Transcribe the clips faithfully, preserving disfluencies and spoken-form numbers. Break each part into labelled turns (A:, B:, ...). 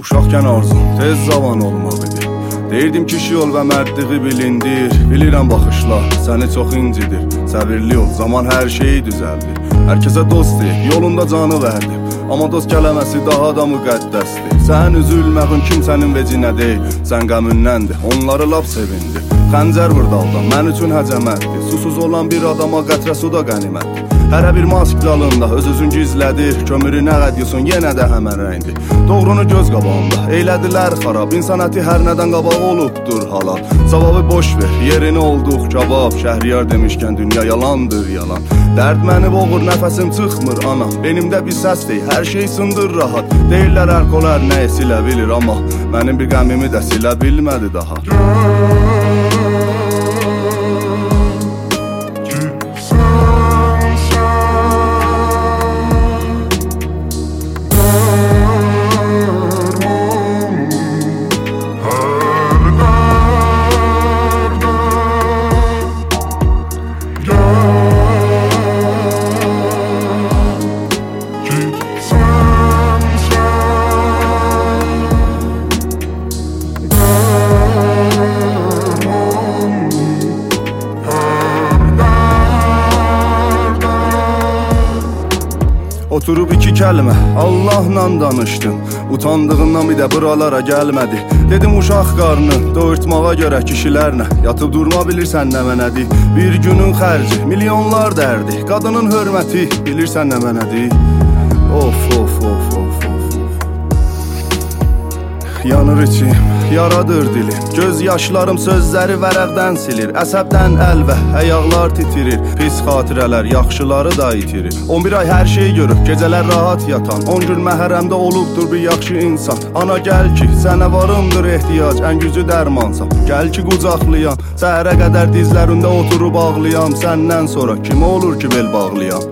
A: Uşaqkən arzum tez zavan olmaq idi. Deyirdim kişi ol və mərdliği bilindir. Bilirəm baxışlar səni çox incidir. Səbirli ol, zaman hər şeyi düzəldir. Hər kəsə dost deyil, yolunda canı verdi. Amma dost kələməsi daha da müqəddəsdir. Sən üzülməğin kimsənin vecinə deyil. Sən qəmündəndir, onları lap sevindi. Xəncər vur daldan, mən üçün həcəmətdir. Susuz olan bir adama qətrə su da qənimətdir. Hərə bir mask dalında öz özün gizlədir. Kömürü nə qədiyusun, yenə də həmən rəngdir. Doğrunu göz qabağında, eylədilər xarab. İnsan əti hər nədən qabaq olubdur halal. Savabı boş ver, yerini olduq cavab. Şəhriyar demişkən dünya yalandır yalan. Dərd məni boğur, nəfəsim çıxmır anam. Benimdə bir səs deyil, hər şey sındır rahat. Deyirlər ərkolar nəyi silə bilir, amma mənim bir qəmimi də silə bilmədi daha. Oturub iki kəlmə Allahla danışdım. Utandığından bir də buralara gəlmədi. Dedim uşaq qarnı doyurtmağa görə kişilərlə yatıb durma bilirsən nə mənədir. Bir günün xərci milyonlar dərdi. Qadının hörməti bilirsən nə mənədir. Of of of of of. Yanır içim, yaradır dilim. Göz yaşlarım sözləri vərəqdən silir. Əsəbdən əl və əyaqlar titirir. Pis xatirələr yaxşıları da itirir. on bir ay hər şey görüb, gecələr rahat yatan. on gün məhərrəmdə olubdur bir yaxşı insan. Ana gəl ki, sənə varımdır ehtiyac. Ən gücü dərmansan, gəl ki qucaqlayan. Səhərə qədər dizlərində oturub ağlayam. Səndən sonra kim olur ki bel bağlayan?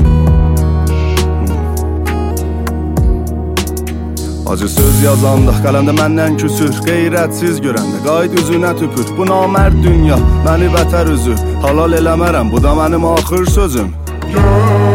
A: Acı söz yazanda qələmdə məndən küsür. Qeyrətsiz görəndə qayd üzünə tüpür. Bu namərd dünya məni vətər üzür. Halal eləmərəm, bu da mənim axır sözüm.